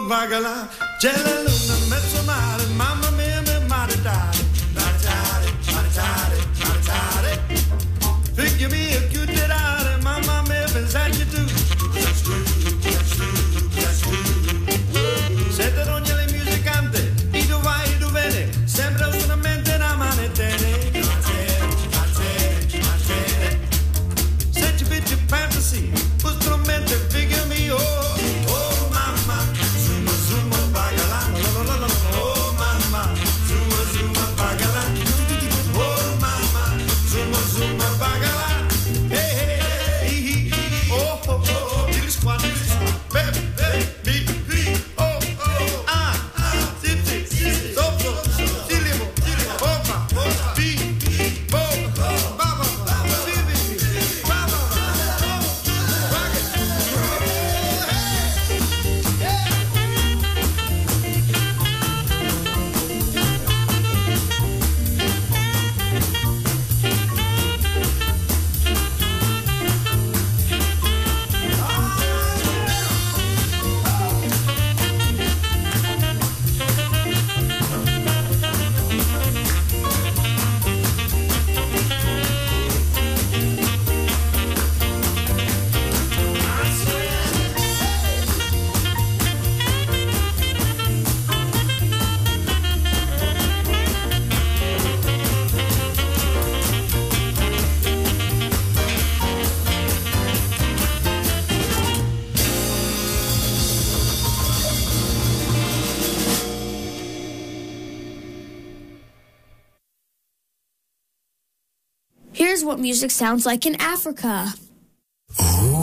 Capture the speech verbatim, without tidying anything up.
bagala, c'è la luna mezzo mare, mamma mia mi maritare, maritare, maritare, maritare. Figlimi a chiuderare, mamma mia pensarci tu. That's true, that's true, that's true. Siete rogne le musicante, i dove vai, i dove viene, sembra solamente una manetene. Manetene, manetene. Se ci piace fantasy, un strumento figure me, oh, oh mamma, zuma zuma bagala, la la la la, oh mamma, zuma zuma bagala, oh mamma, zuma zuma bagala, hey hey hey, oh oh oh, il squad, il squad, baby, baby, baby, oh oh, ah, ah, sì sì sì, so so, sì limo, sì limo, opa, opa, bi, bi, bo, baba, bi bi, baba, Here's what music sounds like in Africa. Oh.